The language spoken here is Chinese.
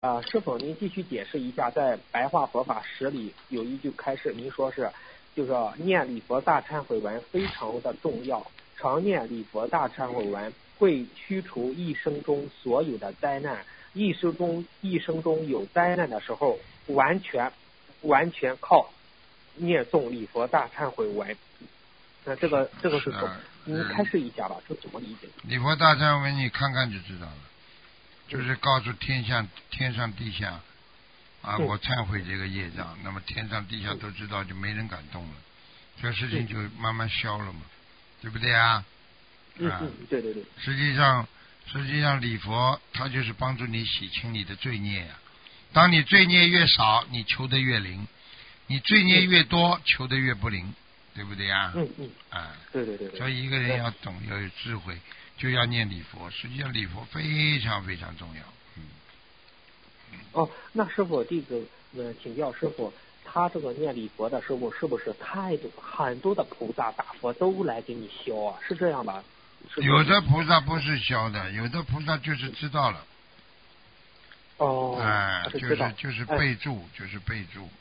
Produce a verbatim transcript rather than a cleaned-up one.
啊，师傅您继续解释一下，在白话佛法十里有一句开示，您说是，就是说念礼佛大忏悔文非常的重要，常念礼佛大忏悔文会驱除一生中所有的灾难，一生中一生中有灾难的时候，完全完全靠念诵礼佛大忏悔文。那这个这个是怎么？您开示一下吧，这怎么理解？ 礼佛大忏悔文你看看就知道了，就是告诉天下天上地下啊，我忏悔这个业障，那么天上地下都知道，就没人敢动了，这事情就慢慢消了嘛，对不对啊？ 嗯嗯，对对对。 实际上，实际上礼佛它就是帮助你洗清你的罪孽呀、啊。当你罪孽越少，你求得越灵；你罪孽越多，求得越不灵，对不对呀？ 嗯嗯。 啊， 对对对对。 所以一个人要懂，要有智慧，就要念礼佛。实际上礼佛非常非常重要。嗯。 哦，那师傅这个呃，请教师傅，他这个念礼佛的师傅是不是太多很多的菩萨大佛都来给你消啊？是这样吧？ 有的菩萨不是消的，有的菩萨就是知道了。 哦。 哎、呃，就是就是备注， 哎、 就是备注。